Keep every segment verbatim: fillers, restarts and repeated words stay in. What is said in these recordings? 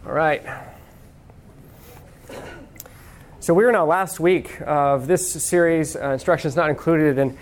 All right. So we're in our last week of this series, uh, Instructions Not Included. And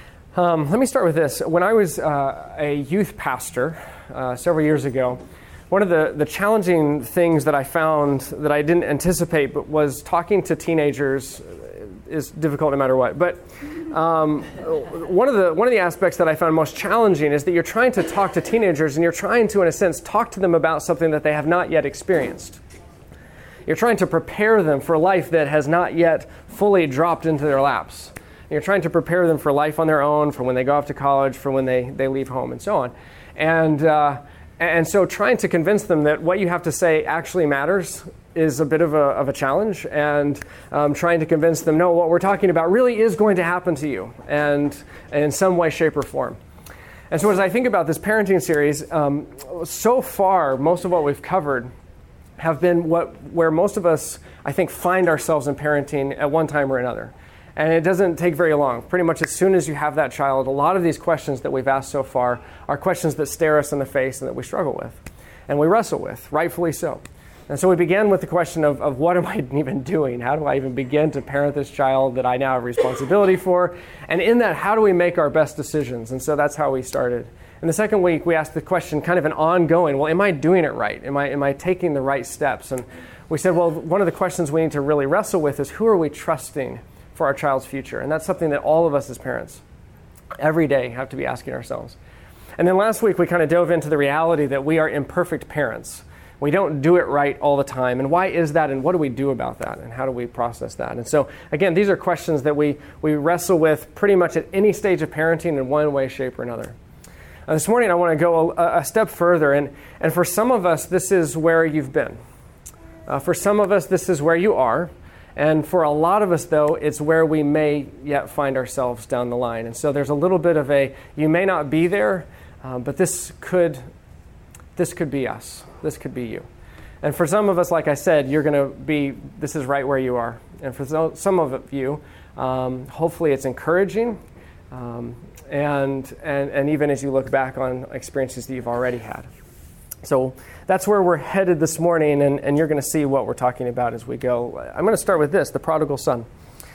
um, let me start with this. When I was uh, a youth pastor uh, several years ago, one of the, the challenging things that I found that I didn't anticipate but was talking to teenagers is difficult no matter what. But um, one of the one of the aspects that I found most challenging is that you're trying to talk to teenagers and you're trying to, in a sense, talk to them about something that they have not yet experienced. You're trying to prepare them for life that has not yet fully dropped into their laps. You're trying to prepare them for life on their own, for when they go off to college, for when they, they leave home, and so on. And uh, and so trying to convince them that what you have to say actually matters is a bit of a, of a challenge, and um, trying to convince them, no, what we're talking about really is going to happen to you, and, and in some way, shape, or form. And so as I think about this parenting series, um, so far, most of what we've covered have been what where most of us, I think, find ourselves in parenting at one time or another. And it doesn't take very long. Pretty much as soon as you have that child, a lot of these questions that we've asked so far are questions that stare us in the face and that we struggle with. And we wrestle with, rightfully so. And so we began with the question of, of what am I even doing? How do I even begin to parent this child that I now have responsibility for? And in that, how do we make our best decisions? And so that's how we started. In the second week, we asked the question, kind of an ongoing, well, am I doing it right? Am I am I taking the right steps? And we said, well, one of the questions we need to really wrestle with is who are we trusting for our child's future? And that's something that all of us as parents every day have to be asking ourselves. And then last week, we kind of dove into the reality that we are imperfect parents. We don't do it right all the time. And why is that? And what do we do about that? And how do we process that? And so, again, these are questions that we, we wrestle with pretty much at any stage of parenting in one way, shape, or another. Uh, this morning, I want to go a, a step further. And, and for some of us, this is where you've been. Uh, for some of us, this is where you are. And for a lot of us, though, it's where we may yet find ourselves down the line. And so there's a little bit of a, you may not be there, um, but this could, this could be us. This could be you. And for some of us, like I said, you're going to be, this is right where you are. And for some of you, um, hopefully it's encouraging. Um, and, and, and even as you look back on experiences that you've already had. So that's where we're headed this morning, and, and you're going to see what we're talking about as we go. I'm going to start with this, the prodigal son.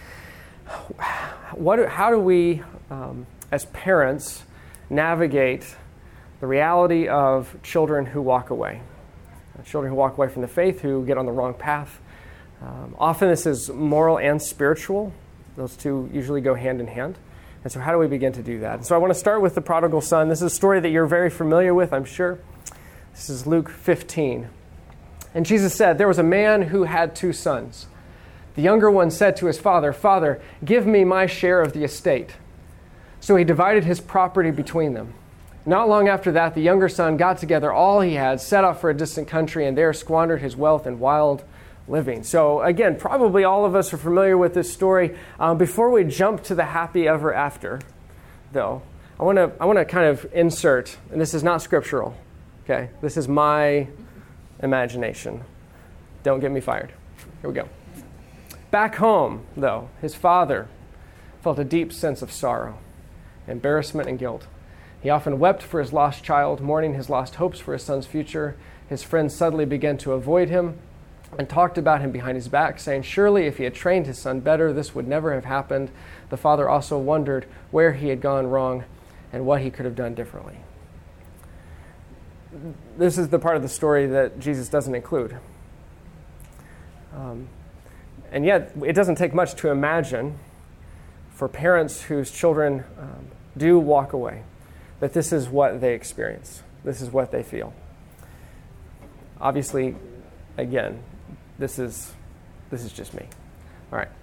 What, do, how do we, um, as parents, navigate the reality of children who walk away? Children who walk away from the faith, who get on the wrong path. Um, often this is moral and spiritual. Those two usually go hand in hand. And so how do we begin to do that? And so I want to start with the prodigal son. This is a story that you're very familiar with, I'm sure. This is Luke fifteen. And Jesus said, there was a man who had two sons. The younger one said to his father, Father, give me my share of the estate. So he divided his property between them. Not long after that, the younger son got together all he had, set off for a distant country, and there squandered his wealth in wild living. So again, probably all of us are familiar with this story. Um, before we jump to the happy ever after, though, I want to I want to kind of insert, and this is not scriptural. Okay, this is my imagination. Don't get me fired. Here we go. Back home, though, his father felt a deep sense of sorrow, embarrassment, and guilt. He often wept for his lost child, mourning his lost hopes for his son's future. His friends suddenly began to avoid him and talked about him behind his back, saying, surely if he had trained his son better, this would never have happened. The father also wondered where he had gone wrong and what he could have done differently. This is the part of the story that Jesus doesn't include. Um, and yet, it doesn't take much to imagine for parents whose children um, do walk away, that this is what they experience. This is what they feel. Obviously, again, this is this is just me. All right.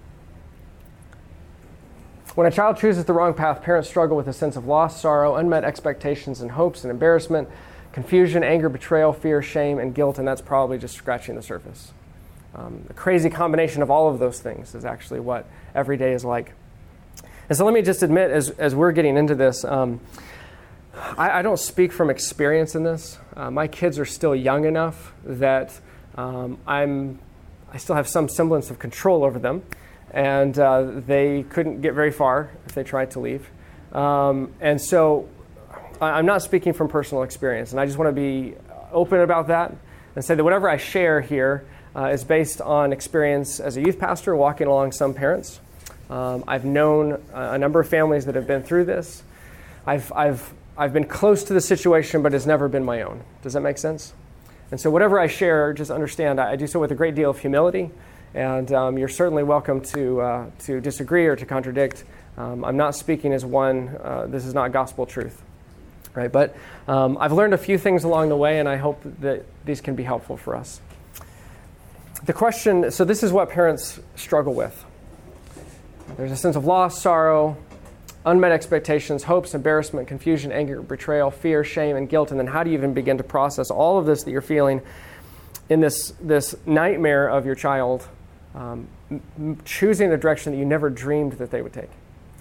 When a child chooses the wrong path, parents struggle with a sense of loss, sorrow, unmet expectations and hopes, and embarrassment, confusion, anger, betrayal, fear, shame, and guilt, and that's probably just scratching the surface. Um, a crazy combination of all of those things is actually what every day is like. And so let me just admit, as as we're getting into this, um, I, I don't speak from experience in this. Uh, my kids are still young enough that um, I'm, I still have some semblance of control over them, and uh, they couldn't get very far if they tried to leave. Um, and so I'm not speaking from personal experience, and I just want to be open about that and say that whatever I share here uh, is based on experience as a youth pastor walking along some parents. Um, I've known a number of families that have been through this. I've, I've, I've been close to the situation, but it's never been my own. Does that make sense? And so whatever I share, just understand I, I do so with a great deal of humility, and um, you're certainly welcome to, uh, to disagree or to contradict. Um, I'm not speaking as one. Uh, this is not gospel truth. Right, but um, I've learned a few things along the way, and I hope that these can be helpful for us. The question, so this is what parents struggle with. There's a sense of loss, sorrow, unmet expectations, hopes, embarrassment, confusion, anger, betrayal, fear, shame, and guilt. And then how do you even begin to process all of this that you're feeling in this, this nightmare of your child um, m- choosing a direction that you never dreamed that they would take?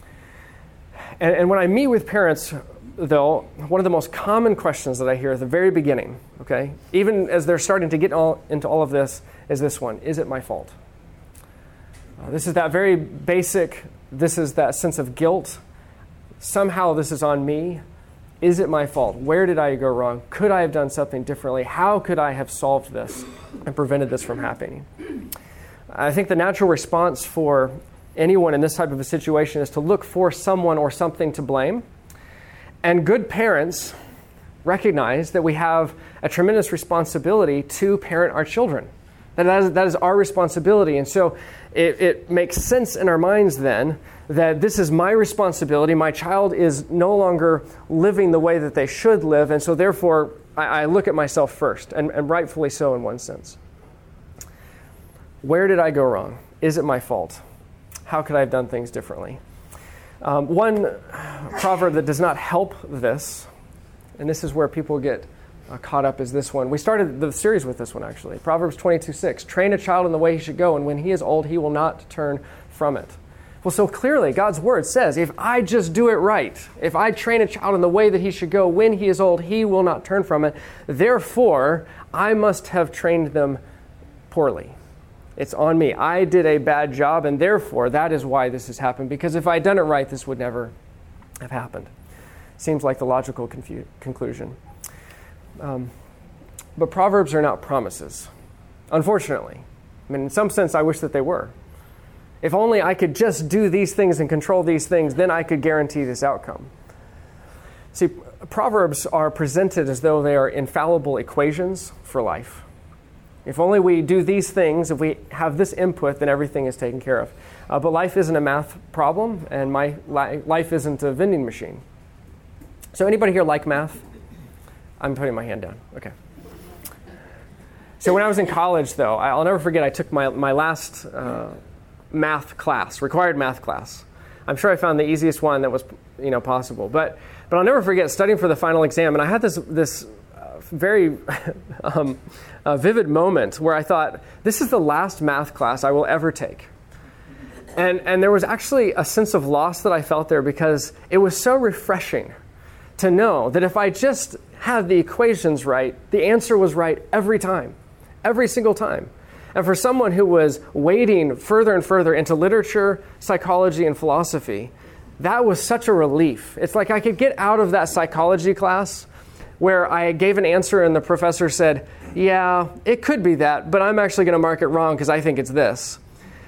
And, and when I meet with parents, though, one of the most common questions that I hear at the very beginning, okay, even as they're starting to get all, into all of this, is this one: is it my fault? Uh, this is that very basic, this is that sense of guilt. Somehow this is on me. Is it my fault? Where did I go wrong? Could I have done something differently? How could I have solved this and prevented this from happening? I think the natural response for anyone in this type of a situation is to look for someone or something to blame. And good parents recognize that we have a tremendous responsibility to parent our children. That is, that is our responsibility. And so it, it makes sense in our minds then that this is my responsibility. My child is no longer living the way that they should live. And so therefore, I, I look at myself first, and, and rightfully so in one sense. Where did I go wrong? Is it my fault? How could I have done things differently? Um, one proverb that does not help this, and this is where people get uh, caught up, is this one. We started the series with this one, actually. Proverbs twenty-two six. Train a child in the way he should go, and when he is old, he will not turn from it. Well, so clearly, God's word says, if I just do it right, if I train a child in the way that he should go, when he is old, he will not turn from it. Therefore, I must have trained them poorly. It's on me. I did a bad job, and therefore that is why this has happened. Because if I had done it right, this would never have happened. Seems like the logical confu- conclusion. Um, but Proverbs are not promises, unfortunately. I mean, in some sense, I wish that they were. If only I could just do these things and control these things, then I could guarantee this outcome. See, Proverbs are presented as though they are infallible equations for life. If only we do these things, if we have this input, then everything is taken care of. Uh, but life isn't a math problem, and my li- life isn't a vending machine. So anybody here like math? I'm putting my hand down. Okay. So when I was in college, though, I'll never forget, I took my, my last uh, math class, required math class. I'm sure I found the easiest one that was, you know, possible. But but I'll never forget studying for the final exam, and I had this this very um, a vivid moment where I thought, this is the last math class I will ever take. And and there was actually a sense of loss that I felt there, because it was so refreshing to know that if I just had the equations right, the answer was right every time, every single time. And for someone who was wading further and further into literature, psychology, and philosophy, that was such a relief. It's like I could get out of that psychology class where I gave an answer and the professor said, yeah, it could be that, but I'm actually going to mark it wrong because I think it's this.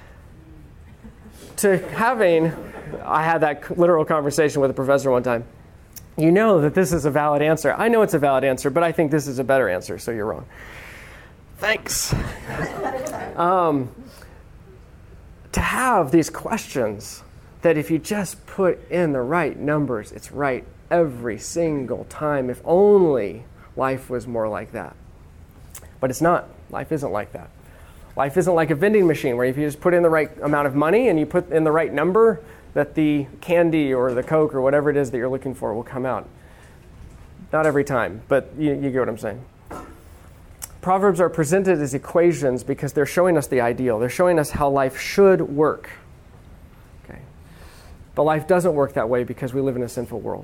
To having, I had that literal conversation with a professor one time. You know that this is a valid answer. I know it's a valid answer, but I think this is a better answer, so you're wrong. Thanks. um, to have these questions that if you just put in the right numbers, it's right every single time. If only life was more like that. But it's not. Life isn't like that. Life isn't like a vending machine where if you just put in the right amount of money and you put in the right number, that the candy or the Coke or whatever it is that you're looking for will come out. Not every time, but you, you get what I'm saying. Proverbs are presented as equations because they're showing us the ideal. They're showing us how life should work. Okay. But life doesn't work that way because we live in a sinful world.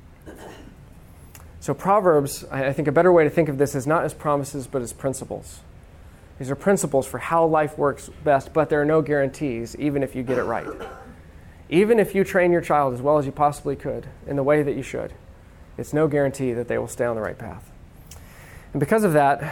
So Proverbs, I think a better way to think of this is not as promises, but as principles. These are principles for how life works best, but there are no guarantees, even if you get it right. Even if you train your child as well as you possibly could in the way that you should, it's no guarantee that they will stay on the right path. And because of that,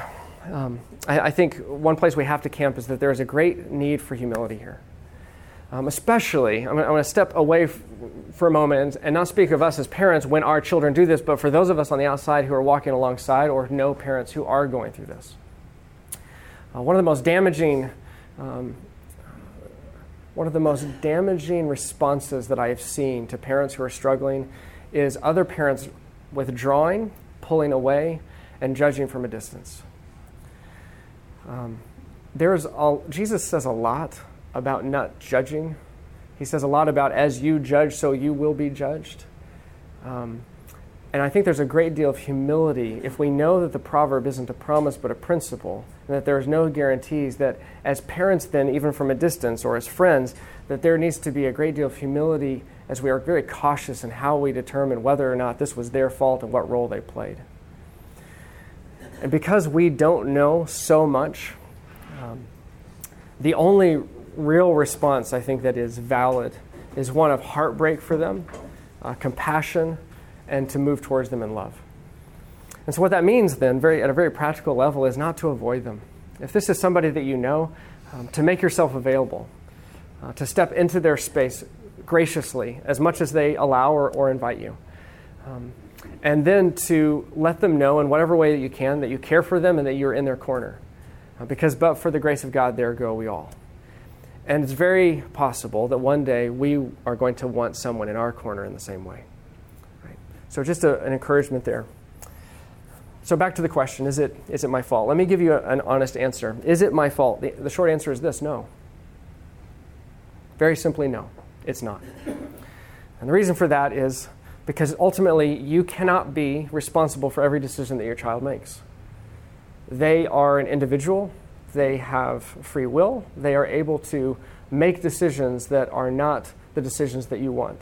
um, I, I think one place we have to camp is that there is a great need for humility here. Um, especially, I'm going to step away f- for a moment and, and not speak of us as parents when our children do this, but for those of us on the outside who are walking alongside or know parents who are going through this. Uh, one of the most damaging, um, one of the most damaging responses that I have seen to parents who are struggling is other parents withdrawing, pulling away, and judging from a distance. Um, there's all, Jesus says a lot about not judging. He says a lot about as you judge, so you will be judged. Um, and I think there's a great deal of humility if we know that the proverb isn't a promise but a principle, and that there's no guarantees that as parents then, even from a distance or as friends, that there needs to be a great deal of humility as we are very cautious in how we determine whether or not this was their fault and what role they played. And because we don't know so much, um, the only real response, I think, that is valid is one of heartbreak for them, uh, compassion, and to move towards them in love. And so what that means then, very at a very practical level, is not to avoid them. If this is somebody that you know, um, to make yourself available, uh, to step into their space graciously, as much as they allow or, or invite you. Um, and then to let them know in whatever way that you can that you care for them and that you're in their corner. Uh, because but for the grace of God, there go we all. And it's very possible that one day we are going to want someone in our corner in the same way. Right? So just a, an encouragement there. So back to the question, is it is it my fault? Let me give you a, an honest answer. Is it my fault? The, the short answer is this, no. Very simply, no, it's not. And the reason for that is because ultimately you cannot be responsible for every decision that your child makes. They are an individual. They have free will. They are able to make decisions that are not the decisions that you want.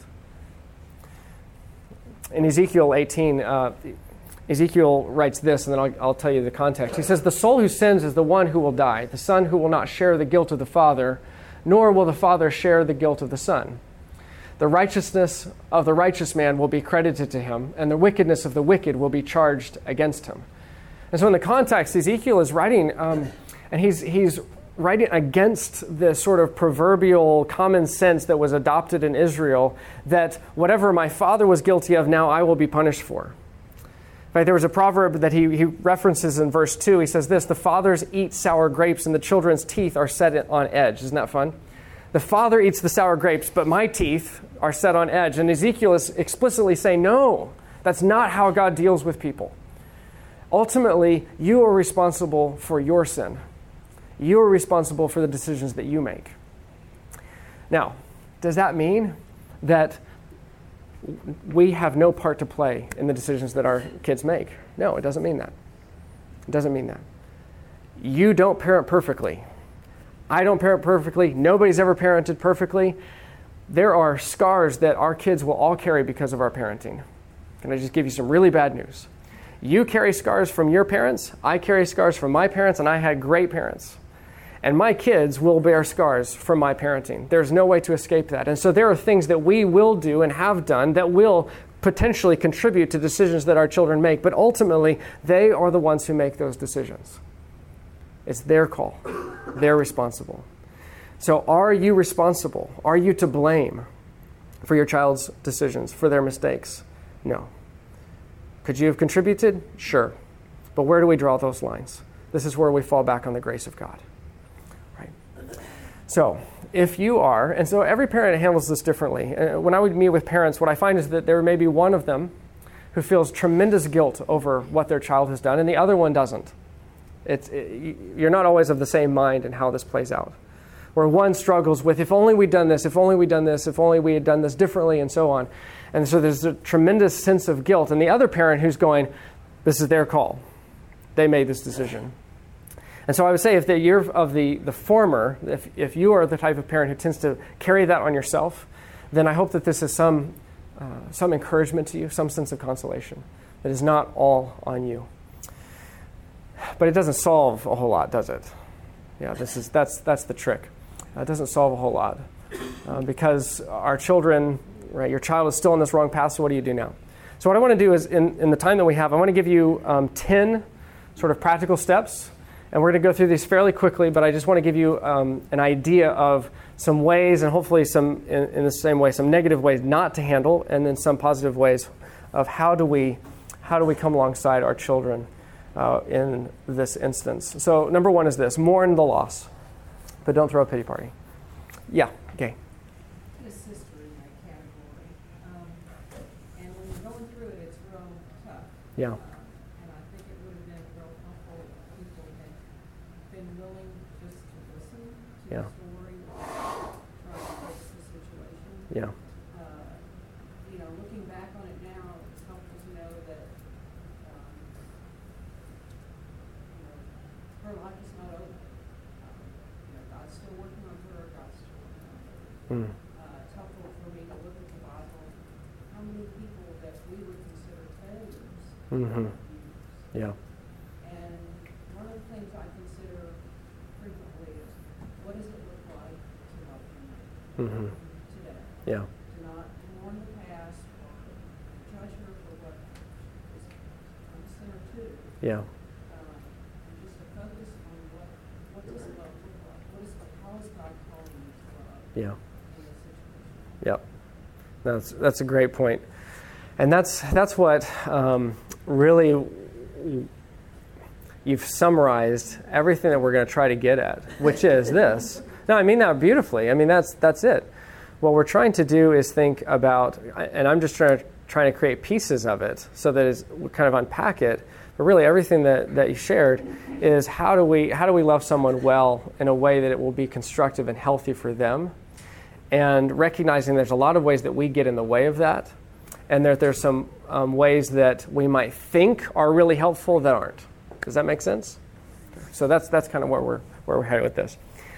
In Ezekiel eighteen, uh, Ezekiel writes this, and then I'll, I'll tell you the context. He says, "The soul who sins is the one who will die, the son who will not share the guilt of the father, nor will the father share the guilt of the son. The righteousness of the righteous man will be credited to him, and the wickedness of the wicked will be charged against him." And so in the context, Ezekiel is writing... Um, And he's he's writing against the sort of proverbial common sense that was adopted in Israel that whatever my father was guilty of, now I will be punished for. In fact, there was a proverb that he, he references in verse two. He says this, "The fathers eat sour grapes and the children's teeth are set on edge." Isn't that fun? The father eats the sour grapes, but my teeth are set on edge. And Ezekiel is explicitly saying, no, that's not how God deals with people. Ultimately, you are responsible for your sin. You are responsible for the decisions that you make. Now, does that mean that we have no part to play in the decisions that our kids make? No, it doesn't mean that. It doesn't mean that. You don't parent perfectly. I don't parent perfectly. Nobody's ever parented perfectly. There are scars that our kids will all carry because of our parenting. Can I just give you some really bad news? You carry scars from your parents. I carry scars from my parents, and I had great parents. And my kids will bear scars from my parenting. There's no way to escape that. And so there are things that we will do and have done that will potentially contribute to decisions that our children make. But ultimately, they are the ones who make those decisions. It's their call. They're responsible. So are you responsible? Are you to blame for your child's decisions, for their mistakes? No. Could you have contributed? Sure. But where do we draw those lines? This is where we fall back on the grace of God. So if you are, and so every parent handles this differently. Uh, when I would meet with parents, what I find is that there may be one of them who feels tremendous guilt over what their child has done, and the other one doesn't. It's, it, you're not always of the same mind in how this plays out. Where one struggles with, if only we'd done this, if only we'd done this, if only we had done this differently, and so on. And so there's a tremendous sense of guilt. And the other parent who's going, this is their call. They made this decision. And so I would say if you're of the, the former, if, if you are the type of parent who tends to carry that on yourself, then I hope that this is some, uh, some encouragement to you, some sense of consolation. It is not all on you. But it doesn't solve a whole lot, does it? Yeah, this is that's that's the trick. Uh, it doesn't solve a whole lot. Uh, because our children, right, your child is still on this wrong path, so what do you do now? So what I want to do is, in, in the time that we have, I want to give you um, ten sort of practical steps And we're going to go through these fairly quickly, but I just want to give you um, an idea of some ways, and hopefully some, in, in the same way, some negative ways not to handle, and then some positive ways of how do we, how do we come alongside our children uh, in this instance. So number one is this: mourn the loss, but don't throw a pity party. Yeah, okay. A sister in that category, um, and when you're going through it, it's real tough. Yeah. Uh, and I think it would have been real helpful if people had been willing just to listen to Yeah. the story, try to fix the situation. Yeah. Uh, you know, looking back on it now, it's helpful to know that um, you know, her life is not over. Um, you know, God's still working on her. God's still working on her. Mm. Uh, it's helpful for me to look at the Bible. How many people that we would consider failures Mm-hmm. have abused? Yeah. And one of the things I consider frequently is, what does it look like to love him Mm-hmm. today? Yeah. To not mourn the past or judge her for what is I'm a sinner too. Yeah. Um, and just to focus on what what does love look like? What is how is God calling you to love Yeah. in this situation? Yep. That's that's a great point. And that's that's what um, really you've summarized everything that we're going to try to get at, which is this. No, I mean that beautifully. I mean that's that's it. What we're trying to do is think about, and I'm just trying to trying to create pieces of it so that it's, we kind of unpack it. But really, everything that, that you shared is how do we how do we love someone well in a way that it will be constructive and healthy for them, and recognizing there's a lot of ways that we get in the way of that, and that there's some um, ways that we might think are really helpful that aren't. Does that make sense? So that's that's kind of where we're where we're headed with this.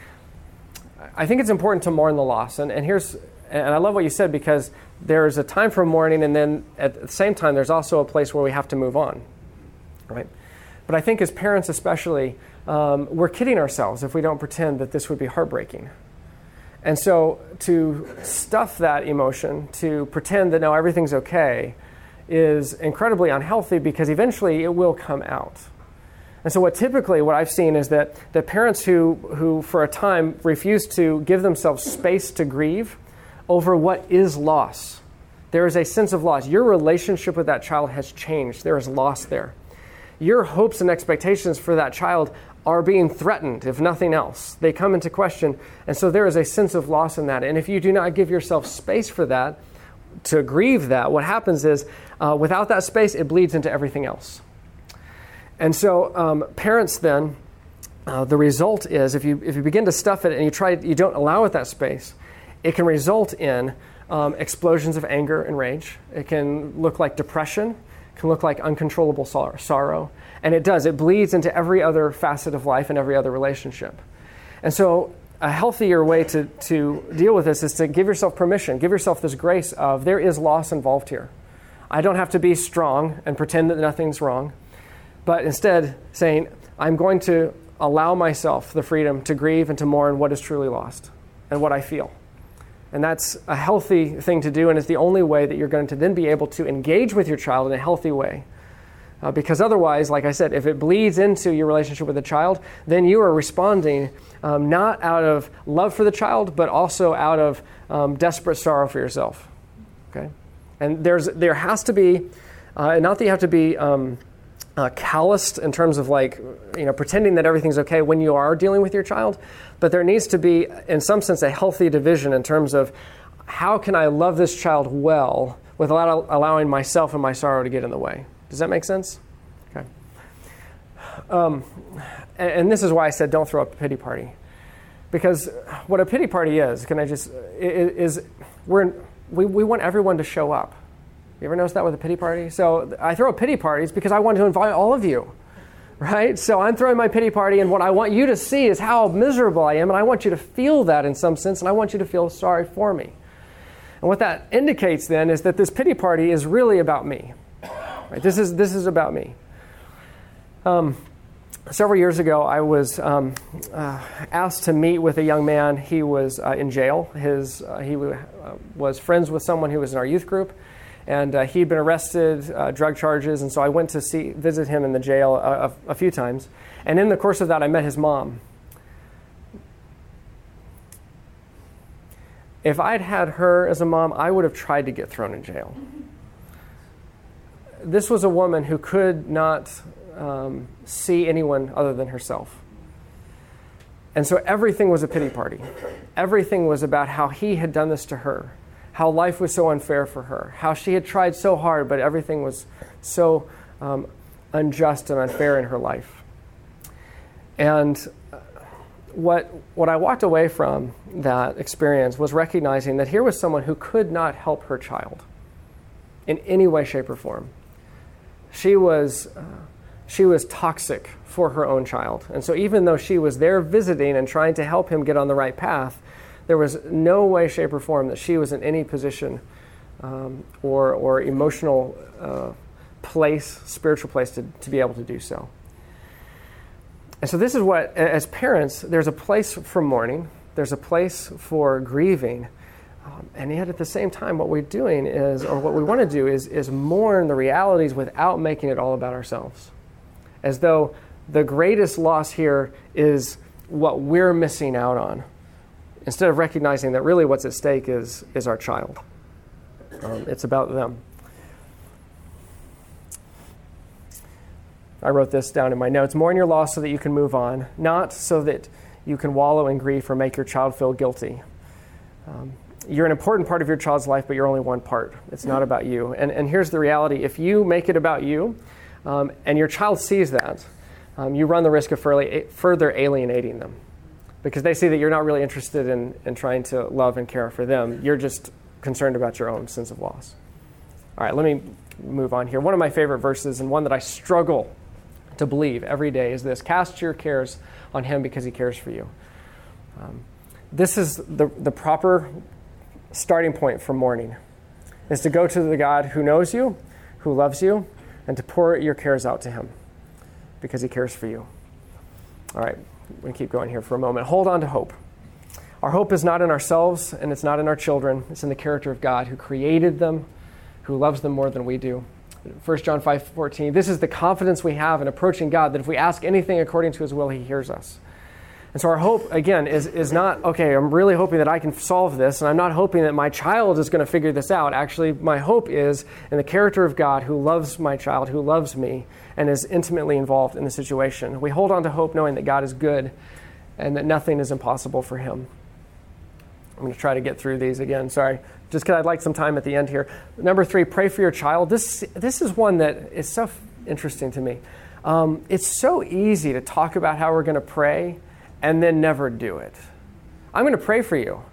I think it's important to mourn the loss, and, and here's and I love what you said, because there's a time for mourning, and then at the same time there's also a place where we have to move on, right? But I think as parents especially, um, we're kidding ourselves if we don't pretend that this would be heartbreaking. And so to stuff that emotion, to pretend that no, everything's okay, is incredibly unhealthy, because eventually it will come out. And so what typically what I've seen is that the parents who, who for a time refuse to give themselves space to grieve over what is loss. There is a sense of loss. Your relationship with that child has changed. There is loss there. Your hopes and expectations for that child are being threatened, if nothing else. They come into question. And so there is a sense of loss in that. And if you do not give yourself space for that, to grieve that, what happens is uh, without that space, it bleeds into everything else. And so um, parents then, uh, the result is if you if you begin to stuff it and you try you don't allow it that space, it can result in um, explosions of anger and rage. It can look like depression, can look like uncontrollable sor- sorrow, and it does. It bleeds into every other facet of life and every other relationship. And so a healthier way to, to deal with this is to give yourself permission, give yourself this grace of there is loss involved here. I don't have to be strong and pretend that nothing's wrong, but instead saying, I'm going to allow myself the freedom to grieve and to mourn what is truly lost and what I feel. And that's a healthy thing to do, and it's the only way that you're going to then be able to engage with your child in a healthy way. Uh, because otherwise, like I said, if it bleeds into your relationship with the child, then you are responding um, not out of love for the child, but also out of um, desperate sorrow for yourself. Okay, and there's there has to be, uh, not that you have to be um, uh, calloused in terms of like you know pretending that everything's okay when you are dealing with your child, but there needs to be, in some sense, a healthy division in terms of how can I love this child well without allowing myself and my sorrow to get in the way. Does that make sense? Okay. Um, and, and this is why I said don't throw up a pity party. Because what a pity party is, can I just, is, is we're, we, we want everyone to show up. You ever notice that with a pity party? So I throw pity parties because I want to invite all of you, right? So I'm throwing my pity party, and what I want you to see is how miserable I am, and I want you to feel that in some sense, and I want you to feel sorry for me. And what that indicates then is that this pity party is really about me. Right? This is this is about me. Um, several years ago, I was um, uh, asked to meet with a young man. He was uh, in jail. His uh, he w- uh, was friends with someone who was in our youth group, And uh, he'd been arrested, uh, drug charges, and so I went to see visit him in the jail a, a, a few times. And in the course of that, I met his mom. If I'd had her as a mom, I would have tried to get thrown in jail. This was a woman who could not um, see anyone other than herself. And so everything was a pity party. Everything was about how he had done this to her, how life was so unfair for her, how she had tried so hard, but everything was so um, unjust and unfair in her life. And what what I walked away from that experience was recognizing that here was someone who could not help her child in any way, shape, or form. She was uh, she was toxic for her own child. And so even though she was there visiting and trying to help him get on the right path, there was no way, shape, or form that she was in any position um, or or emotional uh, place, spiritual place to, to be able to do so. And so this is what, as parents, there's a place for mourning, there's a place for grieving, um, and yet at the same time, what we're doing is, or what we want to do is, is mourn the realities without making it all about ourselves. As though the greatest loss here is what we're missing out on, instead of recognizing that really what's at stake is, is our child. Um, it's about them. I wrote this down in my notes. Mourn your loss so that you can move on, not so that you can wallow in grief or make your child feel guilty. Um, you're an important part of your child's life, but you're only one part. It's not about you. And, and here's the reality. If you make it about you, um, and your child sees that, um, you run the risk of further, further alienating them, because they see that you're not really interested in, in trying to love and care for them. You're just concerned about your own sense of loss. All right, let me move on here. One of my favorite verses, and one that I struggle to believe every day, is this: cast your cares on him because he cares for you. Um, this is the, the proper starting point for mourning, is to go to the God who knows you, who loves you, and to pour your cares out to him because he cares for you. All right, we're going to keep going here for a moment. Hold on to hope. Our hope is not in ourselves, and it's not in our children. It's in the character of God who created them, who loves them more than we do. First John five fourteen, this is the confidence we have in approaching God, that if we ask anything according to his will, he hears us. And so our hope, again, is, is not, okay, I'm really hoping that I can solve this, and I'm not hoping that my child is going to figure this out. Actually, my hope is in the character of God who loves my child, who loves me, and is intimately involved in the situation. We hold on to hope knowing that God is good and that nothing is impossible for him. I'm going to try to get through these again. Sorry. Just because I'd like some time at the end here. Number three, pray for your child. This this is one that is so interesting to me. Um, it's so easy to talk about how we're going to pray and then never do it. I'm going to pray for you.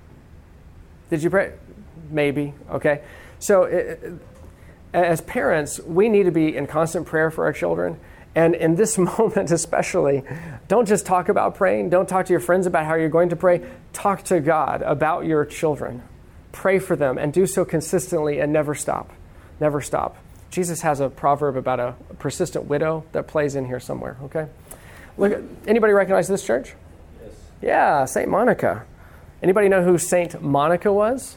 Did you pray? Maybe. Okay. So it, as parents, we need to be in constant prayer for our children. And in this moment especially, don't just talk about praying. Don't talk to your friends about how you're going to pray. Talk to God about your children. Pray for them, and do so consistently and never stop. Never stop. Jesus has a proverb about a persistent widow that plays in here somewhere, okay? Look, anybody recognize this church? Yes. Yeah, Saint Monica. Anybody know who Saint Monica was?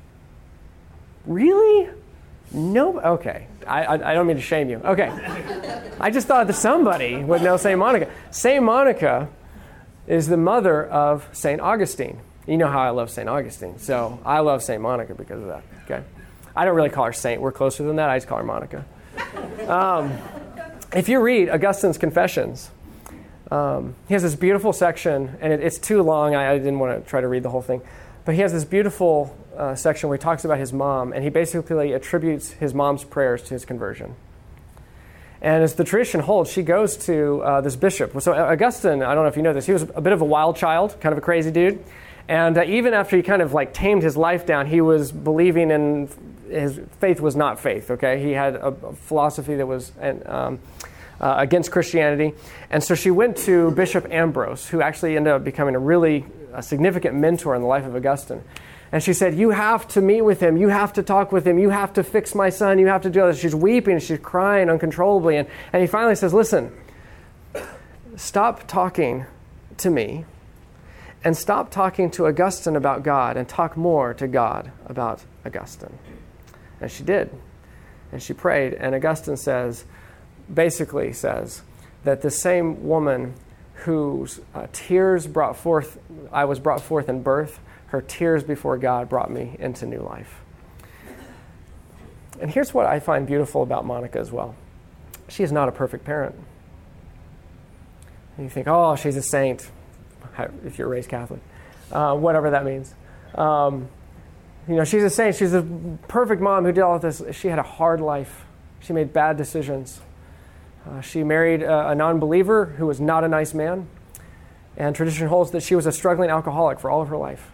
Really? No? Okay. I, I, I don't mean to shame you. Okay. I just thought that somebody would know Saint Monica. Saint Monica is the mother of Saint Augustine. You know how I love Saint Augustine, so I love Saint Monica because of that, okay? I don't really call her Saint. We're closer than that. I just call her Monica. Um, if you read Augustine's Confessions, um, he has this beautiful section, and it, it's too long. I, I didn't want to try to read the whole thing. But he has this beautiful uh, section where he talks about his mom, and he basically attributes his mom's prayers to his conversion. And as the tradition holds, she goes to uh, this bishop. So Augustine, I don't know if you know this, he was a bit of a wild child, kind of a crazy dude. And uh, even after he kind of like tamed his life down, he was believing in, his faith was not faith, okay? He had a, a philosophy that was um, uh, against Christianity. And so she went to Bishop Ambrose, who actually ended up becoming a really a significant mentor in the life of Augustine. And she said, you have to meet with him. You have to talk with him. You have to fix my son. You have to do this. She's weeping. She's crying uncontrollably. And, and he finally says, listen, stop talking to me. And stop talking to Augustine about God and talk more to God about Augustine. And she did. And she prayed. And Augustine says, basically says, that the same woman whose uh, tears brought forth, I was brought forth in birth, her tears before God brought me into new life. And here's what I find beautiful about Monica as well. She is not a perfect parent. And you think, oh, she's a saint, if you're raised Catholic, uh, whatever that means. Um, you know, she's a saint. She's a perfect mom who did all of this. She had a hard life. She made bad decisions. Uh, she married a, a non-believer who was not a nice man. And tradition holds that she was a struggling alcoholic for all of her life.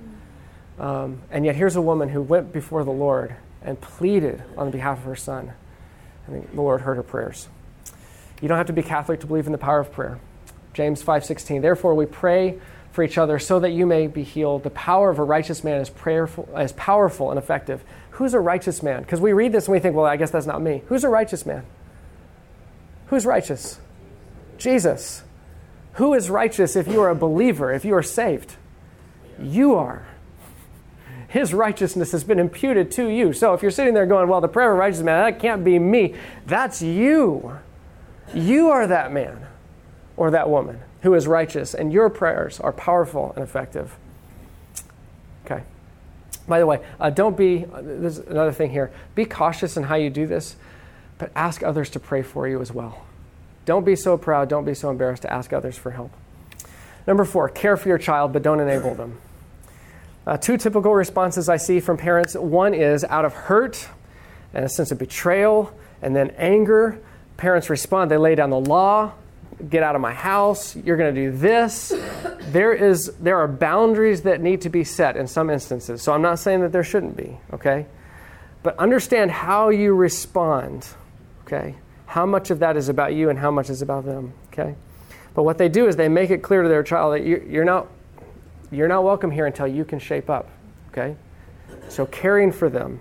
Um, and yet here's a woman who went before the Lord and pleaded on behalf of her son. And the Lord heard her prayers. You don't have to be Catholic to believe in the power of prayer. James five sixteen, therefore we pray for each other so that you may be healed. The power of a righteous man is prayerful, is powerful and effective. Who's a righteous man? Because we read this and we think, well, I guess that's not me. Who's a righteous man? Who's righteous? Jesus. Who is righteous if you are a believer, if you are saved? You are. His righteousness has been imputed to you. So if you're sitting there going, well, the prayer of a righteous man, that can't be me. That's you. You are that man or that woman who is righteous, and your prayers are powerful and effective. Okay. By the way, uh, don't be, uh, there's another thing here. Be cautious in how you do this, but ask others to pray for you as well. Don't be so proud, don't be so embarrassed to ask others for help. Number four, care for your child, but don't enable them. Uh, two typical responses I see from parents. One is out of hurt and a sense of betrayal, and then anger. Parents respond, they lay down the law, get out of my house, you're going to do this. There is, there are boundaries that need to be set in some instances. So I'm not saying that there shouldn't be, okay? But understand how you respond, okay? How much of that is about you and how much is about them, okay? But what they do is they make it clear to their child that you, you're not you're not welcome here until you can shape up, okay? So caring for them.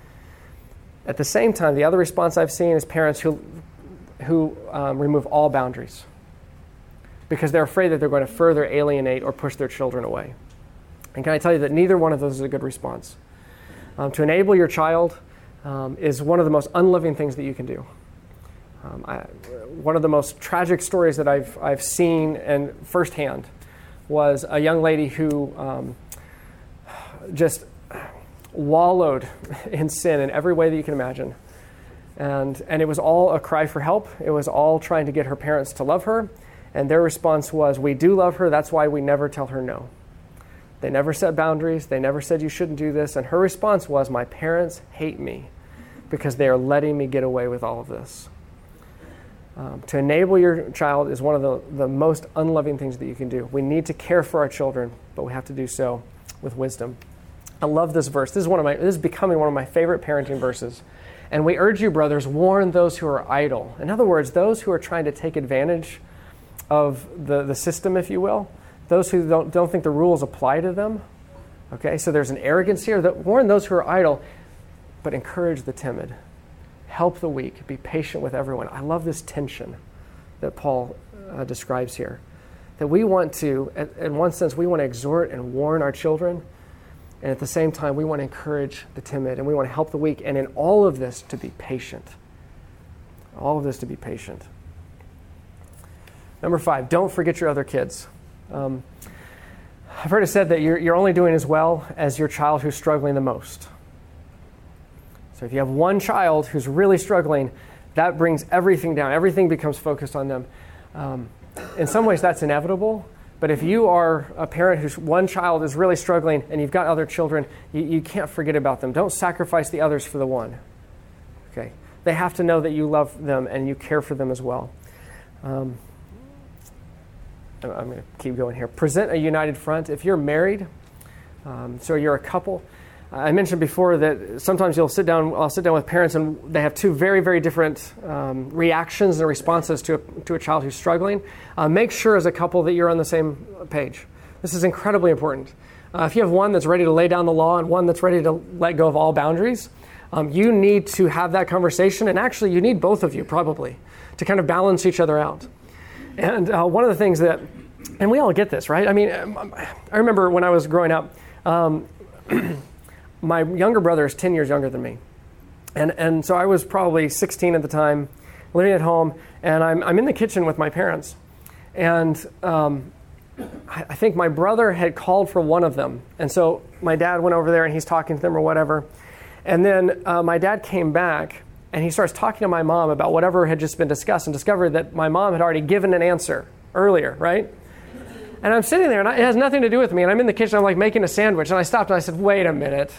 At the same time, the other response I've seen is parents who who um, remove all boundaries because they're afraid that they're going to further alienate or push their children away. And can I tell you that neither one of those is a good response? Um, to enable your child um, is one of the most unloving things that you can do. Um, I, one of the most tragic stories that I've I've seen and firsthand was a young lady who um, just wallowed in sin in every way that you can imagine. And and it was all a cry for help. It was all trying to get her parents to love her. And their response was, we do love her, that's why we never tell her no. They never set boundaries. They never said you shouldn't do this. And her response was, my parents hate me because they are letting me get away with all of this. Um, to enable your child is one of the, the most unloving things that you can do. We need to care for our children, but we have to do so with wisdom. I love this verse. This is one of my. This is becoming one of my favorite parenting verses. And we urge you, brothers, warn those who are idle. In other words, those who are trying to take advantage of the, the system, if you will. Those who don't, don't think the rules apply to them. Okay, so there's an arrogance here. That warn those who are idle, but encourage the timid. Help the weak. Be patient with everyone. I love this tension that Paul uh, describes here. That we want to, in one sense, we want to exhort and warn our children. And at the same time, we want to encourage the timid. And we want to help the weak. And in all of this, to be patient. All of this to be patient. Number five, don't forget your other kids. Um, I've heard it said that you're, you're only doing as well as your child who's struggling the most. So if you have one child who's really struggling, that brings everything down. Everything becomes focused on them. Um, in some ways, that's inevitable. But if you are a parent whose one child is really struggling and you've got other children, you, you can't forget about them. Don't sacrifice the others for the one. Okay? They have to know that you love them and you care for them as well. Um, I'm going to keep going here. Present a united front. If you're married, um, so you're a couple. I mentioned before that sometimes you'll sit down. I'll sit down with parents, and they have two very, very different um, reactions and responses to a, to a child who's struggling. Uh, make sure, as a couple, that you're on the same page. This is incredibly important. Uh, if you have one that's ready to lay down the law and one that's ready to let go of all boundaries, um, you need to have that conversation. And actually, you need both of you probably to kind of balance each other out. And uh, one of the things that, and we all get this, right? I mean, I remember when I was growing up. Um, My younger brother is ten years younger than me. And and so I was probably sixteen at the time, living at home, and I'm I'm in the kitchen with my parents. And um, I, I think my brother had called for one of them. And so my dad went over there and he's talking to them or whatever. And then uh, my dad came back and he starts talking to my mom about whatever had just been discussed and discovered that my mom had already given an answer earlier, right? And I'm sitting there and I, it has nothing to do with me. And I'm in the kitchen, I'm like making a sandwich. And I stopped and I said, wait a minute.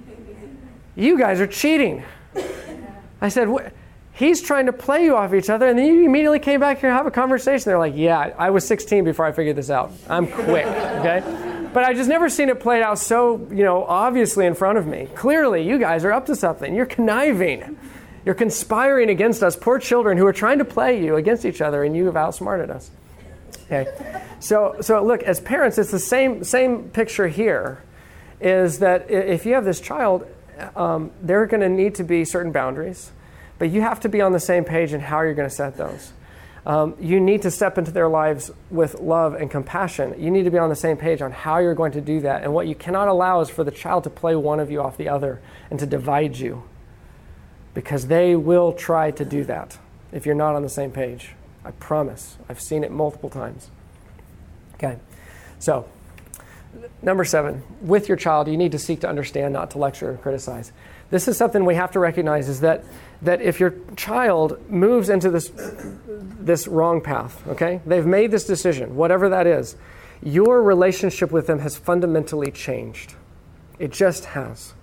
You guys are cheating. I said, he's trying to play you off each other, and then you immediately came back here and have a conversation. They're like, yeah, I was sixteen before I figured this out. I'm quick, okay? But I just never seen it played out so, you know, obviously in front of me. Clearly, you guys are up to something. You're conniving. You're conspiring against us, poor children who are trying to play you against each other, and you have outsmarted us. Okay, so so look, as parents, it's the same same picture here, is that if you have this child, Um, there are going to need to be certain boundaries, but you have to be on the same page in how you're going to set those. Um, you need to step into their lives with love and compassion. You need to be on the same page on how you're going to do that. And what you cannot allow is for the child to play one of you off the other and to divide you, because they will try to do that if you're not on the same page. I promise. I've seen it multiple times. Okay, so number seven, with your child, you need to seek to understand, not to lecture or criticize. This is something we have to recognize, is that that if your child moves into this this wrong path, okay, they've made this decision, whatever that is, your relationship with them has fundamentally changed. It just has.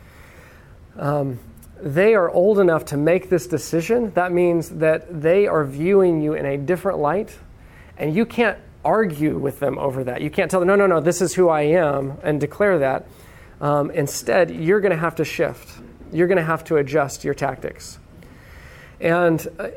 Um, they are old enough to make this decision. That means that they are viewing you in a different light, and you can't argue with them over that. You can't tell them, no, no, no, this is who I am, and declare that. Um, instead, you're going to have to shift. You're going to have to adjust your tactics. And uh,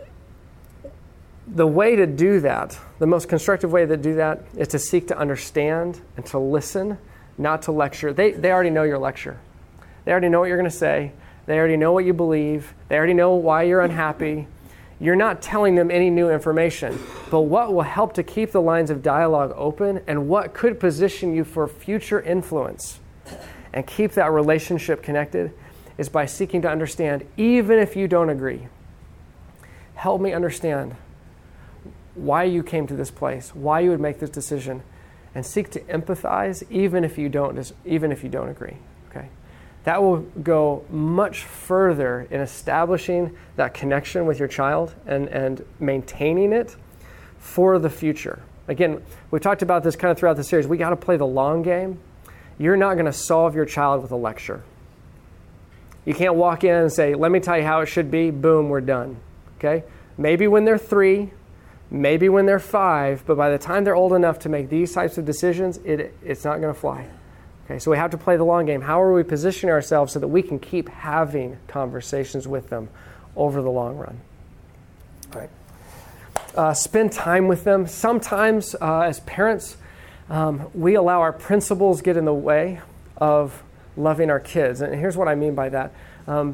the way to do that, the most constructive way to do that, is to seek to understand and to listen, not to lecture. They, they already know your lecture. They already know what you're going to say. They already know what you believe. They already know why you're unhappy. You're not telling them any new information, but what will help to keep the lines of dialogue open and what could position you for future influence and keep that relationship connected is by seeking to understand, even if you don't agree. Help me understand why you came to this place, why you would make this decision, and seek to empathize, even if you don't, even if you don't agree. Okay. That will go much further in establishing that connection with your child and, and maintaining it for the future. Again, we talked about this kind of throughout the series. We got to play the long game. You're not going to solve your child with a lecture. You can't walk in and say, let me tell you how it should be. Boom, we're done. Okay? Maybe when they're three, maybe when they're five, but by the time they're old enough to make these types of decisions, it it's not going to fly. Okay, so we have to play the long game. How are we positioning ourselves so that we can keep having conversations with them over the long run? All right. Uh, spend time with them. Sometimes, uh, as parents, um, we allow our principles get in the way of loving our kids. And here's what I mean by that. Um,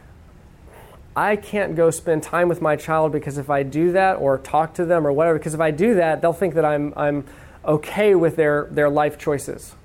I can't go spend time with my child because if I do that or talk to them or whatever, because if I do that, they'll think that I'm I'm okay with their, their life choices.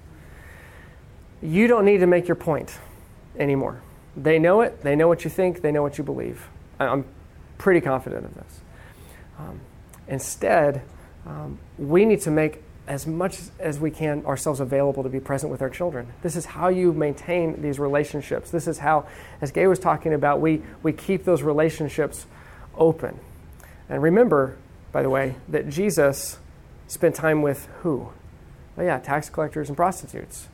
You don't need to make your point anymore. They know it. They know what you think. They know what you believe. I'm pretty confident of this. Um, instead, um, we need to make as much as we can ourselves available to be present with our children. This is how you maintain these relationships. This is how, as Gay was talking about, we, we keep those relationships open. And remember, by the way, that Jesus spent time with who? Well, yeah, tax collectors and prostitutes.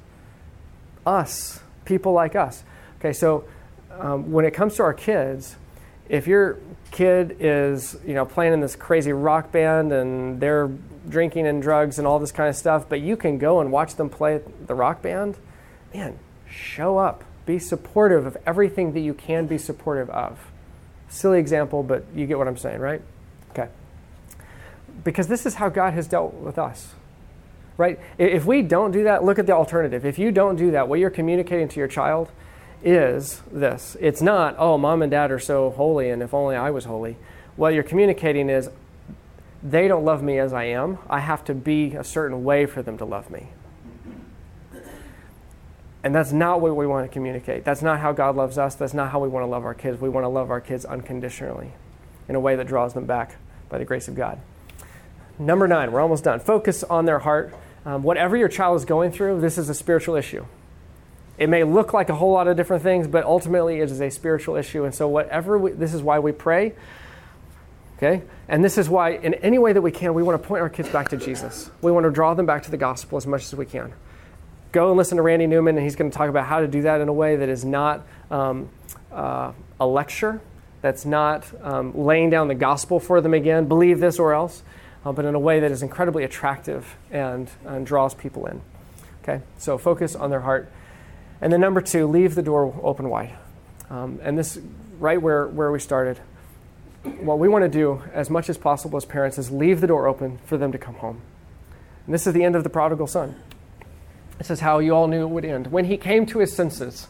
Us, people like us. Okay, so um, when it comes to our kids, if your kid is, you know, playing in this crazy rock band and they're drinking and drugs and all this kind of stuff, but you can go and watch them play the rock band, man, show up. Be supportive of everything that you can be supportive of. Silly example, but you get what I'm saying, right? Okay. Because this is how God has dealt with us. Right? If we don't do that, look at the alternative. If you don't do that, what you're communicating to your child is this. It's not, oh, mom and dad are so holy, and if only I was holy. What you're communicating is, they don't love me as I am. I have to be a certain way for them to love me. And that's not what we want to communicate. That's not how God loves us. That's not how we want to love our kids. We want to love our kids unconditionally in a way that draws them back by the grace of God. Number nine, we're almost done. Focus on their heart. Um, whatever your child is going through, this is a spiritual issue. It may look like a whole lot of different things, but ultimately it is a spiritual issue. And so whatever, we, this is why we pray. Okay? And this is why, in any way that we can, we want to point our kids back to Jesus. We want to draw them back to the gospel as much as we can. Go and listen to Randy Newman, and he's going to talk about how to do that in a way that is not um, uh, a lecture, that's not um, laying down the gospel for them again, believe this or else, uh, but in a way that is incredibly attractive and, and draws people in. Okay? So focus on their heart. And then number two, leave the door open wide. Um, and this, right where, where we started, what we want to do as much as possible as parents is leave the door open for them to come home. And this is the end of the prodigal son. This is how you all knew it would end. When he came to his senses,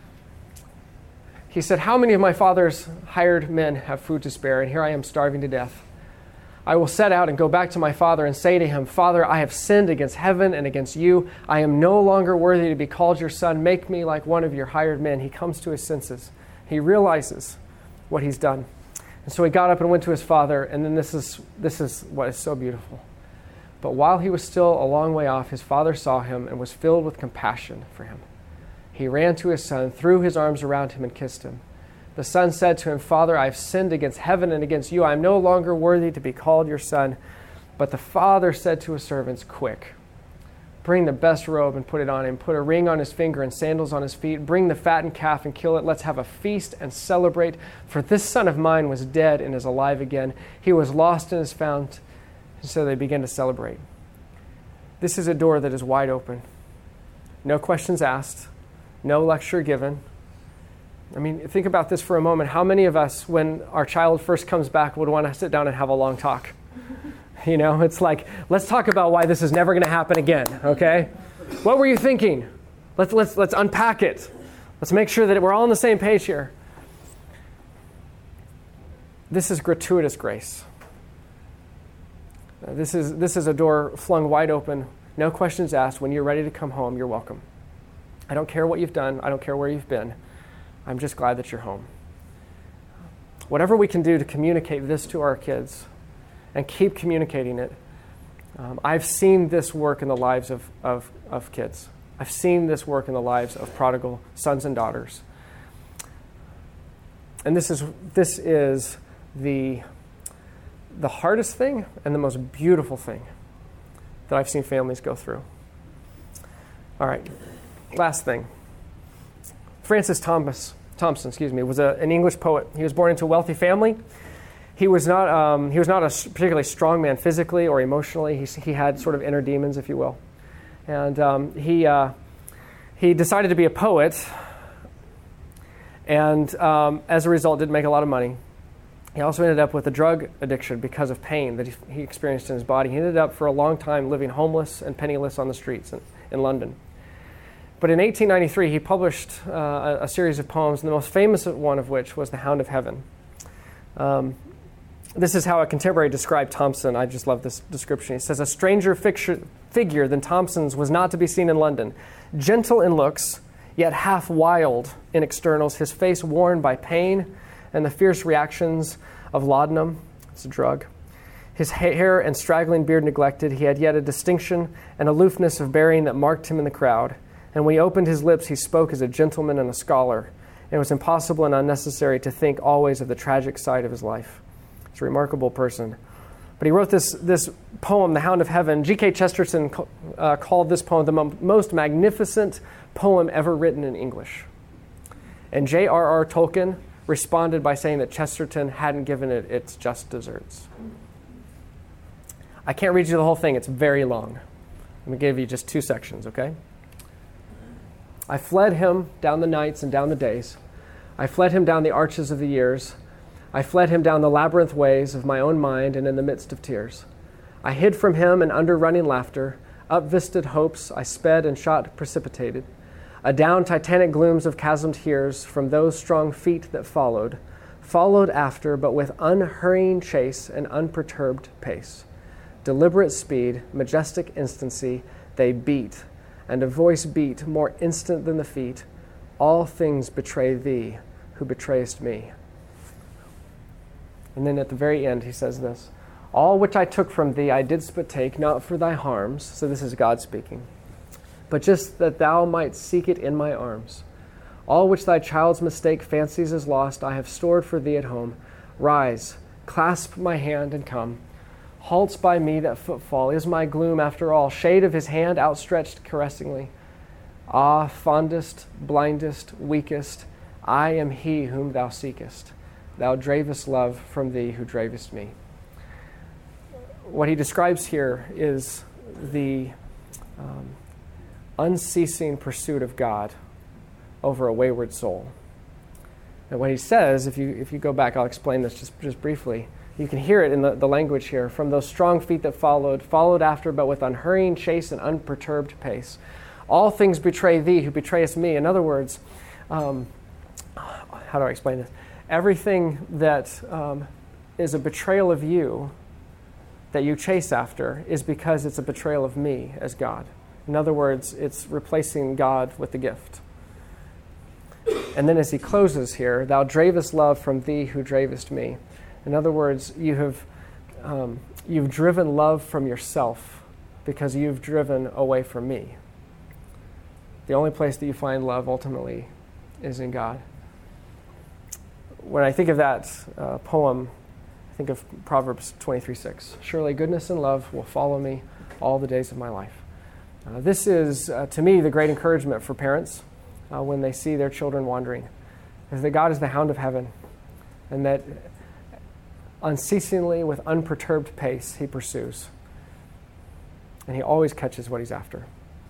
he said, "How many of my father's hired men have food to spare, and here I am starving to death? I will set out and go back to my father and say to him, 'Father, I have sinned against heaven and against you. I am no longer worthy to be called your son. Make me like one of your hired men.'" He comes to his senses. He realizes what he's done. And so he got up and went to his father, and then this is this is what is so beautiful. But while he was still a long way off, his father saw him and was filled with compassion for him. He ran to his son, threw his arms around him, and kissed him. The son said to him, "Father, I have sinned against heaven and against you. I am no longer worthy to be called your son." But the father said to his servants, "Quick, bring the best robe and put it on him. Put a ring on his finger and sandals on his feet. Bring the fattened calf and kill it. Let's have a feast and celebrate. For this son of mine was dead and is alive again. He was lost and is found." And so they begin to celebrate. This is a door that is wide open. No questions asked. No lecture given. I mean, think about this for a moment. How many of us, when our child first comes back, would want to sit down and have a long talk? You know, it's like, let's talk about why this is never going to happen again, okay? What were you thinking? Let's, let's, let's unpack it. Let's make sure that we're all on the same page here. This is gratuitous grace. This is this is a door flung wide open, no questions asked. When you're ready to come home, you're welcome. I don't care what you've done. I don't care where you've been. I'm just glad that you're home. Whatever we can do to communicate this to our kids and keep communicating it, um, I've seen this work in the lives of, of, of kids. I've seen this work in the lives of prodigal sons and daughters. And this is this is the... the hardest thing and the most beautiful thing that I've seen families go through. All right, last thing. Francis Thomas, Thompson, excuse me, was a, an English poet. He was born into a wealthy family. He was not um, he was not a particularly strong man physically or emotionally. He, he had sort of inner demons, if you will. And um, he uh, he decided to be a poet, and um, as a result, didn't make a lot of money. He also ended up with a drug addiction because of pain that he, he experienced in his body. He ended up for a long time living homeless and penniless on the streets in, in London. But in eighteen ninety-three, he published uh, a, a series of poems, and the most famous one of which was The Hound of Heaven. Um, this is how a contemporary described Thompson. I just love this description. He says, "A stranger fixture, figure than Thompson's was not to be seen in London. Gentle in looks, yet half wild in externals, his face worn by pain and the fierce reactions of laudanum," it's a drug. "His hair and straggling beard neglected, he had yet a distinction and aloofness of bearing that marked him in the crowd. And when he opened his lips, he spoke as a gentleman and a scholar. And it was impossible and unnecessary to think always of the tragic side of his life." He's a remarkable person. But he wrote this, this poem, The Hound of Heaven. G K Chesterton uh, called this poem the mo- most magnificent poem ever written in English. And J R R Tolkien responded by saying that Chesterton hadn't given it its just deserts. I can't read you the whole thing. It's very long. I'm going to give you just two sections, okay? "I fled him down the nights and down the days. I fled him down the arches of the years. I fled him down the labyrinth ways of my own mind and in the midst of tears. I hid from him in under running laughter. Up visted hopes I sped and shot precipitated. Adown titanic glooms of chasmed hears from those strong feet that followed, followed after, but with unhurrying chase and unperturbed pace. Deliberate speed, majestic instancy, they beat, and a voice beat more instant than the feet. All things betray thee, who betrayest me. And then at the very end, he says this, all which I took from thee I didst but take, not for thy harms, so this is God speaking, but just that thou might seek it in my arms. All which thy child's mistake fancies as lost, I have stored for thee at home. Rise, clasp my hand and come. Halts by me that footfall, is my gloom after all, shade of his hand outstretched caressingly. Ah, fondest, blindest, weakest, I am he whom thou seekest. Thou dravest love from thee who dravest me. What he describes here is the um, unceasing pursuit of God over a wayward soul. And what he says, if you if you go back, I'll explain this just, just briefly. You can hear it in the, the language here. From those strong feet that followed, followed after, but with unhurrying chase and unperturbed pace. All things betray thee, who betrayest me. In other words, um, how do I explain this? Everything that um, is a betrayal of you, that you chase after, is because it's a betrayal of me as God. In other words, it's replacing God with the gift. And then as he closes here, thou dravest love from thee who dravest me. In other words, you have um, you've driven love from yourself because you've driven away from me. The only place that you find love ultimately is in God. When I think of that uh, poem, I think of Proverbs twenty-three six. Surely goodness and love will follow me all the days of my life. Uh, this is, uh, to me, the great encouragement for parents uh, when they see their children wandering, is that God is the hound of heaven, and that unceasingly, with unperturbed pace, he pursues. And he always catches what he's after.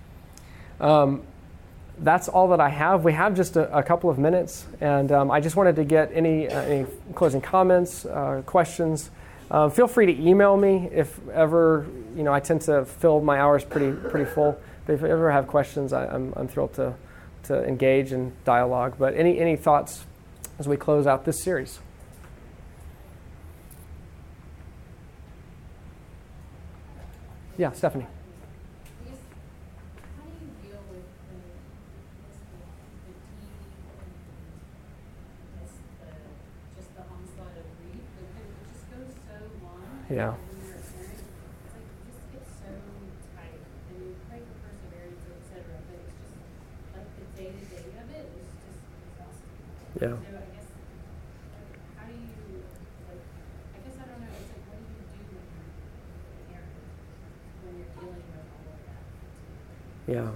Um, that's all that I have. We have just a, a couple of minutes, and um, I just wanted to get any, uh, any closing comments, uh, questions. Uh, feel free to email me if ever, you know, I tend to fill my hours pretty pretty full. But if you ever have questions, I, I'm, I'm thrilled to, to engage in dialogue. But any, any thoughts as we close out this series? Yeah, Stephanie. I guess, how do you deal with the, what's the, the fatigue and just the, just the onslaught of grief? Like, it just goes so long. Yeah. When you're a parent, it's like you just get so tired. And you pray for perseverance, et cetera. But it's just like the day to day of it is just exhausting. Yeah. So I guess, like, how do you, like, I guess I don't know. It's like, what do you do when you're a parent? When you're dealing with all of that. Yeah.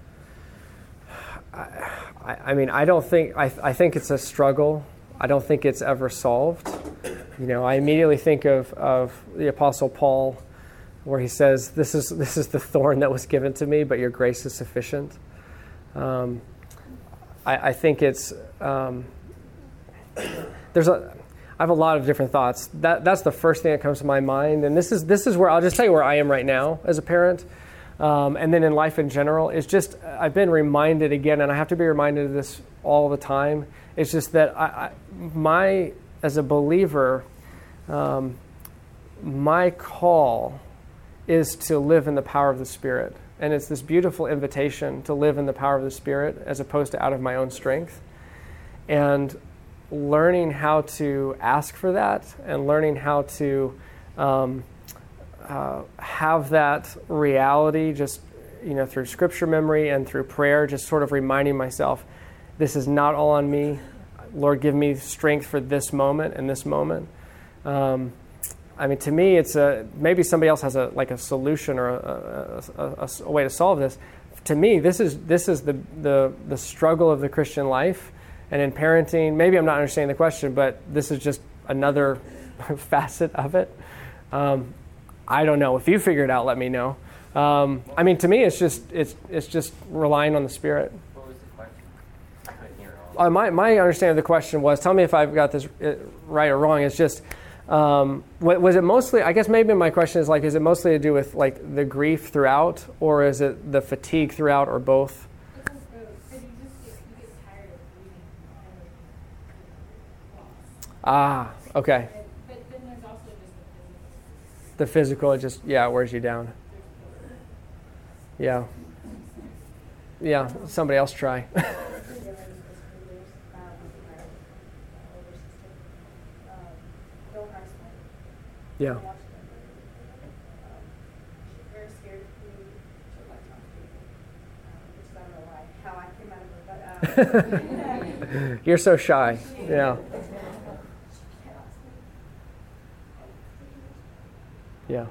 I, I mean, I don't think, I, I think it's a struggle. I don't think it's ever solved. You know, I immediately think of, of the Apostle Paul, where he says, this is this is the thorn that was given to me, but your grace is sufficient. Um, I, I think it's, um, there's a, I have a lot of different thoughts. That that's the first thing that comes to my mind, and this is this is where I'll just tell you where I am right now as a parent, um, and then in life in general. It's just I've been reminded again, and I have to be reminded of this all the time. It's just that I, I my as a believer, um, my call is to live in the power of the Spirit, and it's this beautiful invitation to live in the power of the Spirit as opposed to out of my own strength, and learning how to ask for that and learning how to um, uh, have that reality just, you know, through scripture memory and through prayer, just sort of reminding myself, this is not all on me. Lord, give me strength for this moment and this moment. Um, I mean, to me, it's a, maybe somebody else has a like a solution or a, a, a, a way to solve this. To me, this is this is the the the struggle of the Christian life. And in parenting, maybe I'm not understanding the question, but this is just another facet of it. Um, I don't know. If you figure it out, let me know. Um, I mean, to me, it's just it's it's just relying on the Spirit. What was the question? I couldn't hear all. Uh, my my understanding of the question was, tell me if I've got this right or wrong. It's just, um, was it mostly? I guess maybe my question is like, is it mostly to do with like the grief throughout, or is it the fatigue throughout, or both? Ah, okay. But then there's also just The physical, it just, yeah, it wears you down. Yeah. yeah, somebody else try. Yeah. Very scared of me. She like talk to people, which I don't know why, how I came out of her, but um, You're so shy. Yeah. Yeah.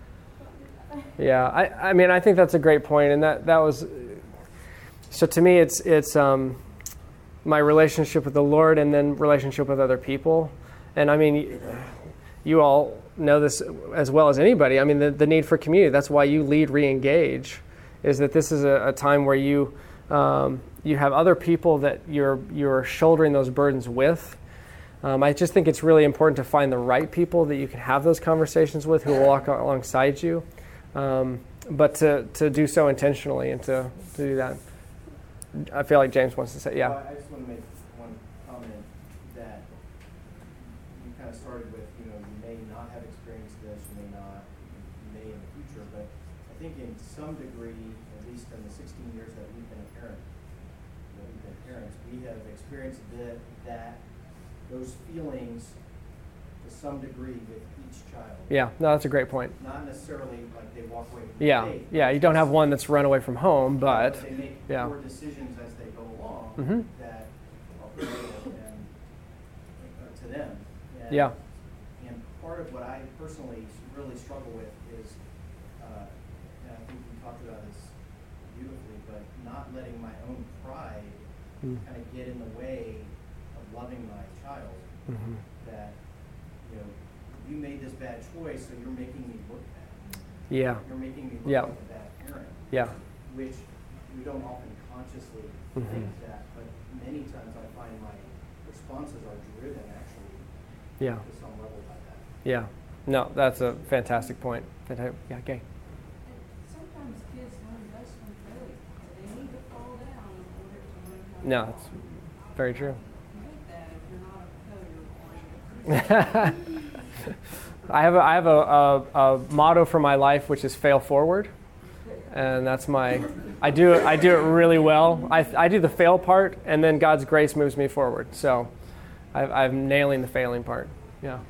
Yeah. I, I mean, I think that's a great point, and that, that was so to me. It's it's um, my relationship with the Lord, and then relationship with other people, and I mean, you all know this as well as anybody. I mean, the, the need for community. That's why you lead Re-engage, is that this is a, a time where you um, you have other people that you're you're shouldering those burdens with. Um, I just think it's really important to find the right people that you can have those conversations with, who will walk alongside you, um, but to, to do so intentionally and to, to do that. I feel like James wants to say, yeah. Well, I just want to make one comment that you kind of started with, you know, you may not have experienced this, you may not, you may in the future, but I think in some degree, at least in the sixteen years that we've been a parent, that we've been parents, we have experienced the, that those feelings to some degree with each child. Yeah, no, that's a great point. Not necessarily like they walk away from Yeah, faith, yeah, you don't have one that's run away from home, but they make yeah. poor decisions as they go along Mhm. that are hurtful and uh, to them. And, Yeah. And part of what I personally really struggle with is, uh, and I think we talked about this beautifully, but not letting my own pride Mm. kind of get in the way of loving my child. Mhm. That, you know, you made this bad choice, so you're making me look bad. Yeah, You're making me look Yeah. like a bad parent. yeah, Which we don't often consciously Mhm. think that, but many times I find my responses are driven actually yeah, to some level by that. yeah. No, that's a fantastic point. Fanta- Yeah, okay. Sometimes kids learn best from failure. They need to fall down in order to learn how to No, walk. it's very true. You hate that if you're not a failure oriented. I have a, I have a, a, a motto for my life, which is fail forward, and that's my. I do it. I do it really well. I I do the fail part, and then God's grace moves me forward. So, I, I'm nailing the failing part. Yeah.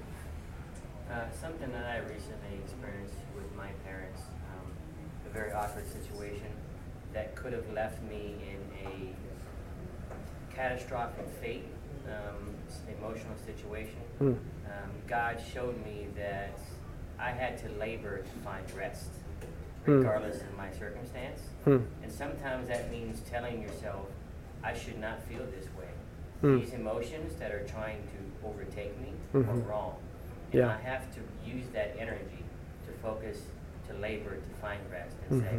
Uh, something that I recently experienced with my parents, um, a very awkward situation that could have left me in a catastrophic fate, um, emotional situation. Hmm. Um, God showed me that I had to labor to find rest, Hmm. regardless of my circumstance. Hmm. And sometimes that means telling yourself, I should not feel this way. Hmm. These emotions that are trying to overtake me Mhm. are wrong. And Yeah. I have to use that energy to focus, to labor, to find rest, and say, Mhm.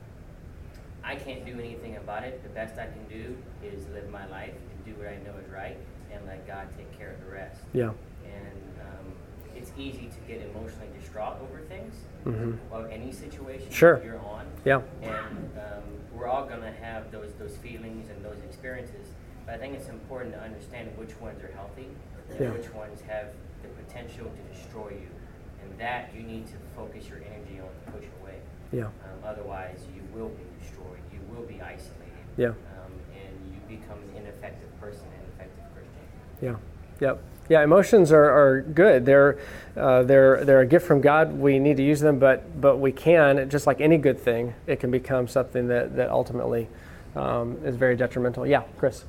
I can't do anything about it. The best I can do is live my life and do what I know is right and let God take care of the rest. Yeah. And um, it's easy to get emotionally distraught over things, Mhm. or any situation Sure. that you're on. Yeah. And um, we're all going to have those those feelings and those experiences. But I think it's important to understand which ones are healthy and Yeah. which ones have the potential to destroy you. And that you need to focus your energy on to push away. Yeah. Um, otherwise, you will be destroyed. You will be isolated. Yeah. Um, and you become an ineffective person, an ineffective Christian. Yeah. Yep. Yeah. Emotions are, are good. They're uh, they're they're a gift from God. We need to use them, but but we can, just like any good thing, it can become something that that ultimately um, is very detrimental. Yeah, Chris.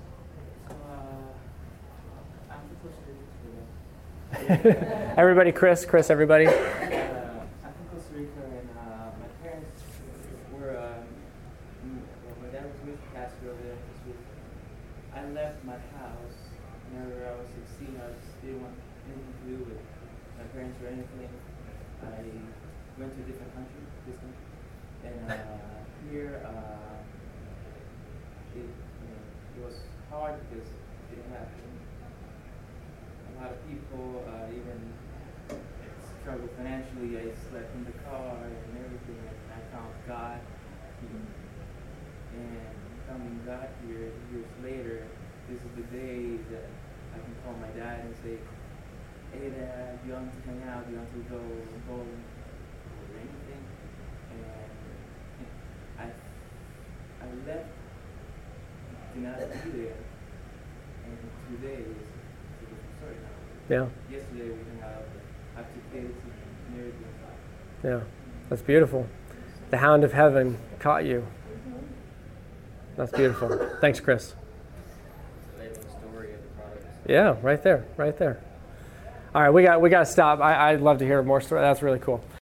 Everybody, Chris, Chris, everybody. Uh, I'm from Costa Rica, and uh, my parents were, um, m- well, my dad was a youth pastor over there in Costa Rica. I left my house whenever I was sixteen. I just didn't want anything to do with my parents or anything. I went to a different country, this country, and uh, here uh, it, you know, it was hard because it didn't have a lot of people, uh, even struggle financially. I slept in the car and everything. I found God. And coming back here years later, this is the day that I can call my dad and say, hey Dad, you want to hang out? You want to go bowling or anything? And I I that did not be there. And today is a different story now. Yeah. Yesterday we didn't have active kids and everything. Yeah. That's beautiful. The hound of heaven caught you. That's beautiful. Thanks, Chris. The living story of the prodigal son. Yeah, right there, right there. All right, we got we got to stop. I, I'd love to hear more stories. That's really cool.